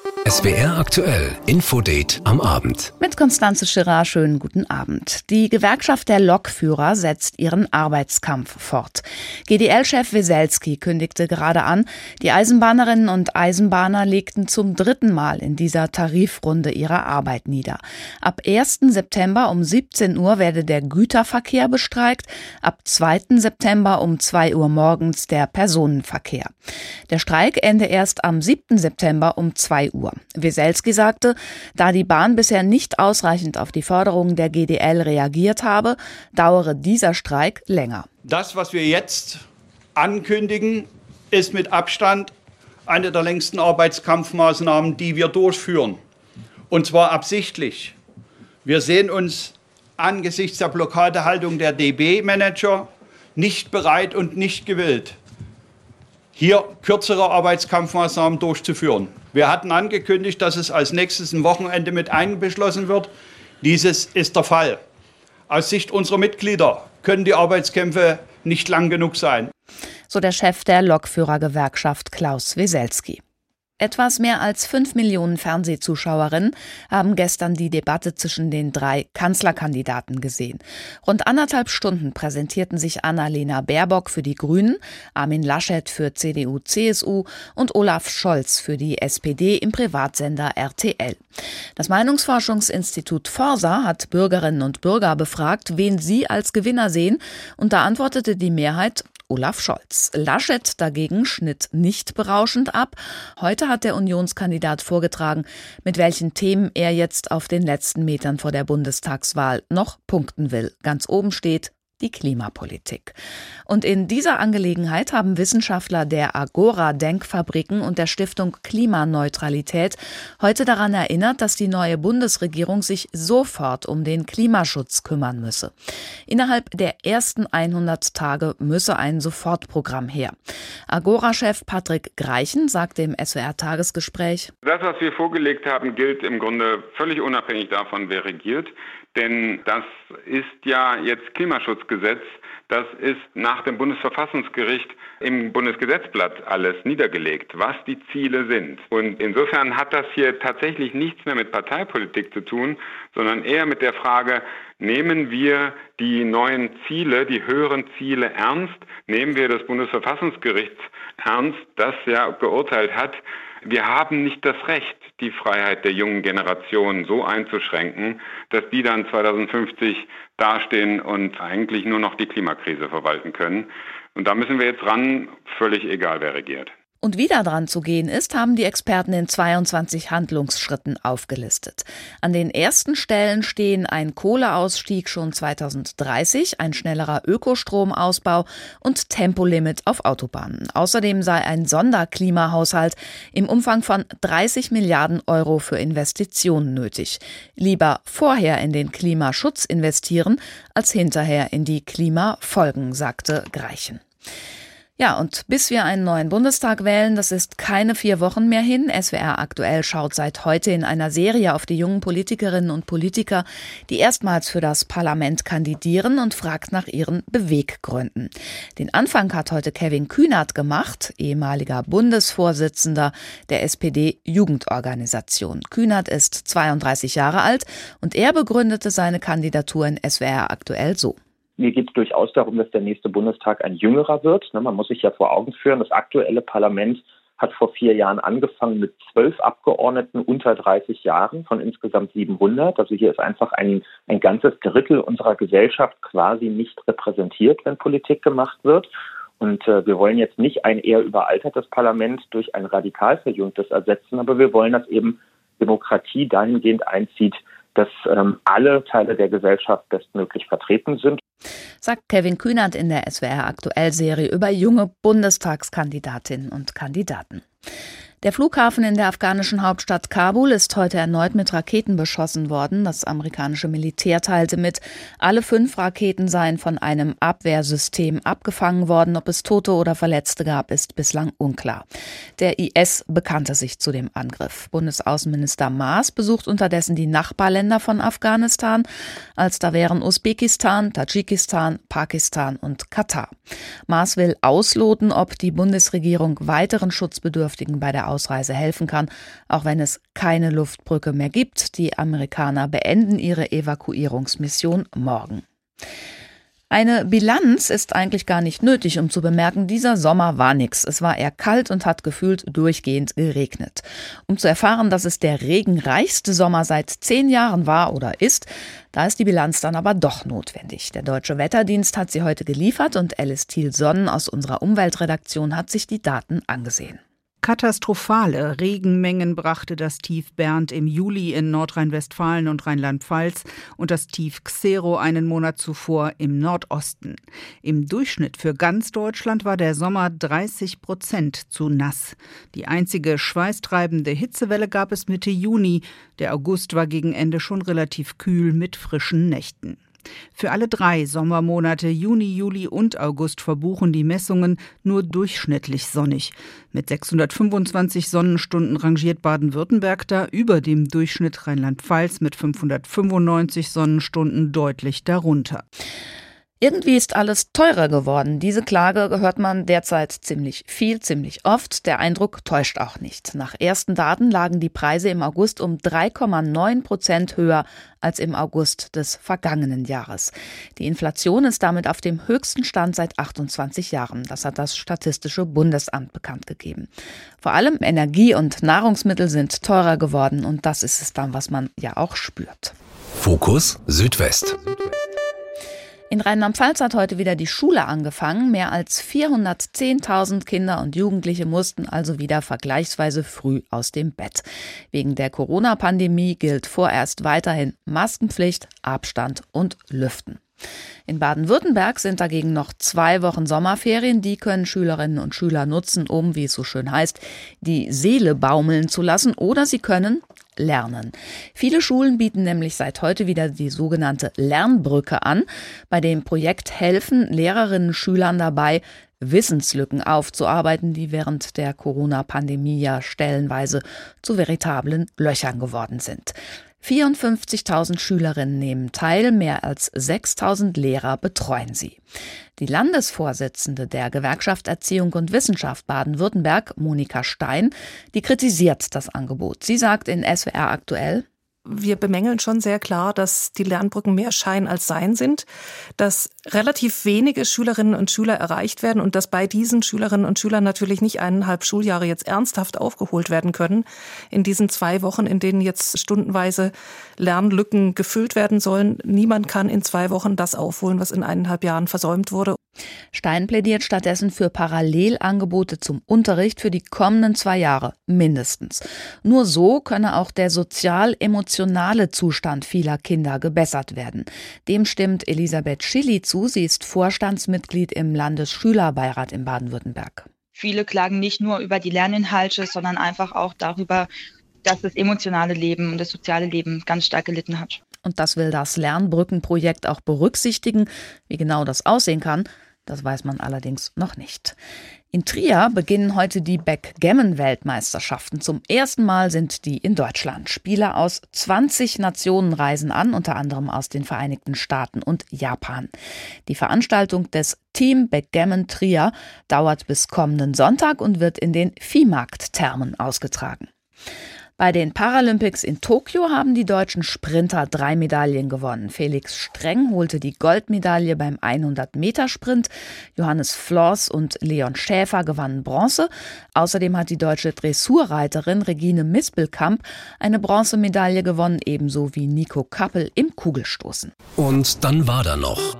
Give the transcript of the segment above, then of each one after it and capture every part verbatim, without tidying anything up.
S W R aktuell, Infodate am Abend. Mit Constanze Schirra, schönen guten Abend. Die Gewerkschaft der Lokführer setzt ihren Arbeitskampf fort. G D L-Chef Weselski kündigte gerade an, die Eisenbahnerinnen und Eisenbahner legten zum dritten Mal in dieser Tarifrunde ihre Arbeit nieder. Ab ersten September um siebzehn Uhr werde der Güterverkehr bestreikt, ab zweiten September um zwei Uhr morgens der Personenverkehr. Der Streik ende erst am siebten September um zwei Uhr. Weselski sagte, da die Bahn bisher nicht ausreichend auf die Forderungen der G D L reagiert habe, dauere dieser Streik länger. Das, was wir jetzt ankündigen, ist mit Abstand eine der längsten Arbeitskampfmaßnahmen, die wir durchführen. Und zwar absichtlich. Wir sehen uns angesichts der Blockadehaltung der D B-Manager nicht bereit und nicht gewillt, hier kürzere Arbeitskampfmaßnahmen durchzuführen. Wir hatten angekündigt, dass es als nächstes ein Wochenende mit einbeschlossen wird. Dieses ist der Fall. Aus Sicht unserer Mitglieder können die Arbeitskämpfe nicht lang genug sein. So der Chef der Lokführergewerkschaft Klaus Weselski. Etwas mehr als fünf Millionen Fernsehzuschauerinnen haben gestern die Debatte zwischen den drei Kanzlerkandidaten gesehen. Rund anderthalb Stunden präsentierten sich Annalena Baerbock für die Grünen, Armin Laschet für C D U C S U und Olaf Scholz für die S P D im Privatsender R T L. Das Meinungsforschungsinstitut Forsa hat Bürgerinnen und Bürger befragt, wen sie als Gewinner sehen, und da antwortete die Mehrheit Olaf Scholz. Laschet dagegen schnitt nicht berauschend ab. Heute hat der Unionskandidat vorgetragen, mit welchen Themen er jetzt auf den letzten Metern vor der Bundestagswahl noch punkten will. Ganz oben steht die Klimapolitik. Und in dieser Angelegenheit haben Wissenschaftler der Agora-Denkfabriken und der Stiftung Klimaneutralität heute daran erinnert, dass die neue Bundesregierung sich sofort um den Klimaschutz kümmern müsse. Innerhalb der ersten hundert Tage müsse ein Sofortprogramm her. Agora-Chef Patrick Greichen sagte im S W R-Tagesgespräch: Das, was wir vorgelegt haben, gilt im Grunde völlig unabhängig davon, wer regiert. Denn das ist ja jetzt Klimaschutzgesetz. Das ist nach dem Bundesverfassungsgericht im Bundesgesetzblatt alles niedergelegt, was die Ziele sind. Und insofern hat das hier tatsächlich nichts mehr mit Parteipolitik zu tun, sondern eher mit der Frage, nehmen wir die neuen Ziele, die höheren Ziele ernst? Nehmen wir das Bundesverfassungsgericht ernst, das ja geurteilt hat, wir haben nicht das Recht, die Freiheit der jungen Generation so einzuschränken, dass die dann zweitausendfünfzig dastehen und eigentlich nur noch die Klimakrise verwalten können. Und da müssen wir jetzt ran, völlig egal, wer regiert. Und wie da dran zu gehen ist, haben die Experten in zweiundzwanzig Handlungsschritten aufgelistet. An den ersten Stellen stehen ein Kohleausstieg schon zweitausenddreißig, ein schnellerer Ökostromausbau und Tempolimit auf Autobahnen. Außerdem sei ein Sonderklimahaushalt im Umfang von dreißig Milliarden Euro für Investitionen nötig. Lieber vorher in den Klimaschutz investieren, als hinterher in die Klimafolgen, sagte Greichen. Ja, und bis wir einen neuen Bundestag wählen, das ist keine vier Wochen mehr hin. S W R aktuell schaut seit heute in einer Serie auf die jungen Politikerinnen und Politiker, die erstmals für das Parlament kandidieren, und fragt nach ihren Beweggründen. Den Anfang hat heute Kevin Kühnert gemacht, ehemaliger Bundesvorsitzender der S P D-Jugendorganisation. Kühnert ist zweiunddreißig Jahre alt und er begründete seine Kandidatur in S W R aktuell so. Mir geht es durchaus darum, dass der nächste Bundestag ein jüngerer wird. Man muss sich ja vor Augen führen, das aktuelle Parlament hat vor vier Jahren angefangen mit zwölf Abgeordneten unter dreißig Jahren von insgesamt siebenhundert. Also hier ist einfach ein, ein ganzes Drittel unserer Gesellschaft quasi nicht repräsentiert, wenn Politik gemacht wird. Und äh, wir wollen jetzt nicht ein eher überaltertes Parlament durch ein radikal verjüngtes ersetzen, aber wir wollen, dass eben Demokratie dahingehend einzieht, dass ähm, alle Teile der Gesellschaft bestmöglich vertreten sind. Sagt Kevin Kühnert in der S W R-Aktuell-Serie über junge Bundestagskandidatinnen und Kandidaten. Der Flughafen in der afghanischen Hauptstadt Kabul ist heute erneut mit Raketen beschossen worden. Das amerikanische Militär teilte mit, alle fünf Raketen seien von einem Abwehrsystem abgefangen worden. Ob es Tote oder Verletzte gab, ist bislang unklar. Der I S bekannte sich zu dem Angriff. Bundesaußenminister Maas besucht unterdessen die Nachbarländer von Afghanistan. Als da wären Usbekistan, Tadschikistan, Pakistan und Katar. Maas will ausloten, ob die Bundesregierung weiteren Schutzbedürftigen bei der der Ausreise helfen kann, auch wenn es keine Luftbrücke mehr gibt. Die Amerikaner beenden ihre Evakuierungsmission morgen. Eine Bilanz ist eigentlich gar nicht nötig, um zu bemerken, dieser Sommer war nix. Es war eher kalt und hat gefühlt durchgehend geregnet. Um zu erfahren, dass es der regenreichste Sommer seit zehn Jahren war oder ist, da ist die Bilanz dann aber doch notwendig. Der Deutsche Wetterdienst hat sie heute geliefert und Alice Thiel-Sonnen aus unserer Umweltredaktion hat sich die Daten angesehen. Katastrophale Regenmengen brachte das Tief Bernd im Juli in Nordrhein-Westfalen und Rheinland-Pfalz und das Tief Xero einen Monat zuvor im Nordosten. Im Durchschnitt für ganz Deutschland war der Sommer dreißig Prozent zu nass. Die einzige schweißtreibende Hitzewelle gab es Mitte Juni. Der August war gegen Ende schon relativ kühl mit frischen Nächten. Für alle drei Sommermonate Juni, Juli und August verbuchen die Messungen nur durchschnittlich sonnig. Mit sechshundertfünfundzwanzig Sonnenstunden rangiert Baden-Württemberg da über dem Durchschnitt, Rheinland-Pfalz mit fünfhundertfünfundneunzig Sonnenstunden deutlich darunter. Irgendwie ist alles teurer geworden. Diese Klage hört man derzeit ziemlich viel, ziemlich oft. Der Eindruck täuscht auch nicht. Nach ersten Daten lagen die Preise im August um drei Komma neun Prozent höher als im August des vergangenen Jahres. Die Inflation ist damit auf dem höchsten Stand seit achtundzwanzig Jahren. Das hat das Statistische Bundesamt bekannt gegeben. Vor allem Energie und Nahrungsmittel sind teurer geworden und das ist es dann, was man ja auch spürt. Fokus Südwest. In Rheinland-Pfalz hat heute wieder die Schule angefangen. Mehr als vierhundertzehntausend Kinder und Jugendliche mussten also wieder vergleichsweise früh aus dem Bett. Wegen der Corona-Pandemie gilt vorerst weiterhin Maskenpflicht, Abstand und Lüften. In Baden-Württemberg sind dagegen noch zwei Wochen Sommerferien. Die können Schülerinnen und Schüler nutzen, um, wie es so schön heißt, die Seele baumeln zu lassen, oder sie können lernen. Viele Schulen bieten nämlich seit heute wieder die sogenannte Lernbrücke an. Bei dem Projekt helfen Lehrerinnen und Schülern dabei, Wissenslücken aufzuarbeiten, die während der Corona-Pandemie ja stellenweise zu veritablen Löchern geworden sind. vierundfünfzigtausend Schülerinnen nehmen teil, mehr als sechstausend Lehrer betreuen sie. Die Landesvorsitzende der Gewerkschaft Erziehung und Wissenschaft Baden-Württemberg, Monika Stein, die kritisiert das Angebot. Sie sagt in S W R aktuell: Wir bemängeln schon sehr klar, dass die Lernbrücken mehr Schein als Sein sind, dass relativ wenige Schülerinnen und Schüler erreicht werden und dass bei diesen Schülerinnen und Schülern natürlich nicht eineinhalb Schuljahre jetzt ernsthaft aufgeholt werden können. In diesen zwei Wochen, in denen jetzt stundenweise Lernlücken gefüllt werden sollen, niemand kann in zwei Wochen das aufholen, was in eineinhalb Jahren versäumt wurde. Stein plädiert stattdessen für Parallelangebote zum Unterricht für die kommenden zwei Jahre mindestens. Nur so könne auch der sozial-emotionale Zustand vieler Kinder gebessert werden. Dem stimmt Elisabeth Schilly zu. Sie ist Vorstandsmitglied im Landesschülerbeirat in Baden-Württemberg. Viele klagen nicht nur über die Lerninhalte, sondern einfach auch darüber, dass das emotionale Leben und das soziale Leben ganz stark gelitten hat. Und das will das Lernbrückenprojekt auch berücksichtigen. Wie genau das aussehen kann, das weiß man allerdings noch nicht. In Trier beginnen heute die Backgammon-Weltmeisterschaften. Zum ersten Mal sind die in Deutschland. Spieler aus zwanzig Nationen reisen an, unter anderem aus den Vereinigten Staaten und Japan. Die Veranstaltung des Team Backgammon Trier dauert bis kommenden Sonntag und wird in den Viehmarkt-Thermen ausgetragen. Bei den Paralympics in Tokio haben die deutschen Sprinter drei Medaillen gewonnen. Felix Streng holte die Goldmedaille beim hundert-Meter-Sprint. Johannes Floss und Leon Schäfer gewannen Bronze. Außerdem hat die deutsche Dressurreiterin Regine Mispelkamp eine Bronzemedaille gewonnen, ebenso wie Nico Kappel im Kugelstoßen. Und dann war da noch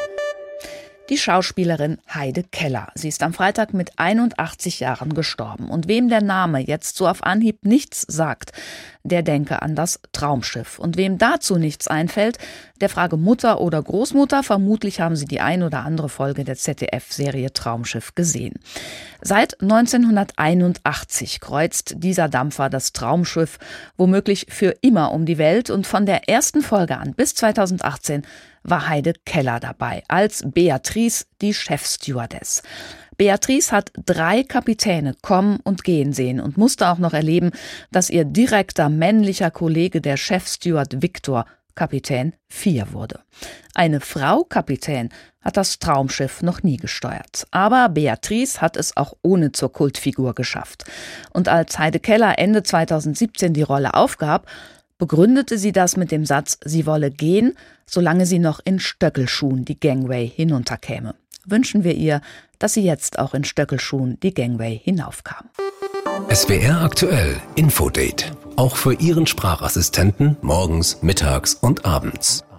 die Schauspielerin Heide Keller. Sie ist am Freitag mit einundachtzig Jahren gestorben. Und wem der Name jetzt so auf Anhieb nichts sagt, der denke an das Traumschiff. Und wem dazu nichts einfällt, der frage Mutter oder Großmutter. Vermutlich haben sie die ein oder andere Folge der Z D F-Serie Traumschiff gesehen. Seit neunzehnhunderteinundachtzig kreuzt dieser Dampfer das Traumschiff womöglich für immer um die Welt. Und von der ersten Folge an bis zweitausendachtzehn war Heide Keller dabei, als Beatrice, die Chefstewardess. Beatrice hat drei Kapitäne kommen und gehen sehen und musste auch noch erleben, dass ihr direkter männlicher Kollege, der Chefsteward Victor, Kapitän vier wurde. Eine Frau Kapitän hat das Traumschiff noch nie gesteuert. Aber Beatrice hat es auch ohne zur Kultfigur geschafft. Und als Heide Keller Ende zweitausendsiebzehn die Rolle aufgab, begründete sie das mit dem Satz, sie wolle gehen, solange sie noch in Stöckelschuhen die Gangway hinunterkäme. Wünschen wir ihr, dass sie jetzt auch in Stöckelschuhen die Gangway hinaufkam. S W R aktuell Infodate. Auch für Ihren Sprachassistenten morgens, mittags und abends.